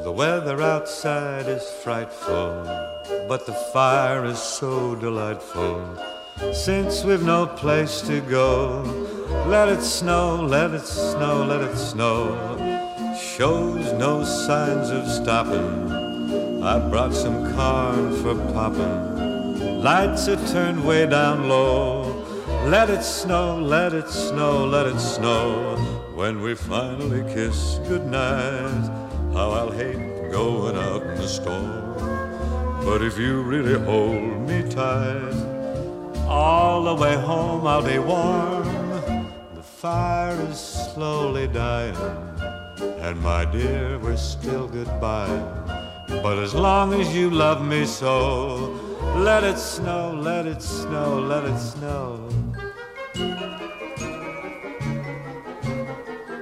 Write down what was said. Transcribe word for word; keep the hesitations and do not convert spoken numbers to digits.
The weather outside is frightful, but the fire is so delightful. Since we've no place to go, let it snow, let it snow, let it snow. Shows no signs of stopping. I brought some corn for popping. Lights are turned way down low. Let it snow, let it snow, let it snow. When we finally kiss goodnight, how I'll hate going out in the storm. But if you really hold me tight, all the way home I'll be warm. The fire is slowly dying, and my dear, we're still goodbye. But as long as you love me so, let it snow, let it snow, let it snow.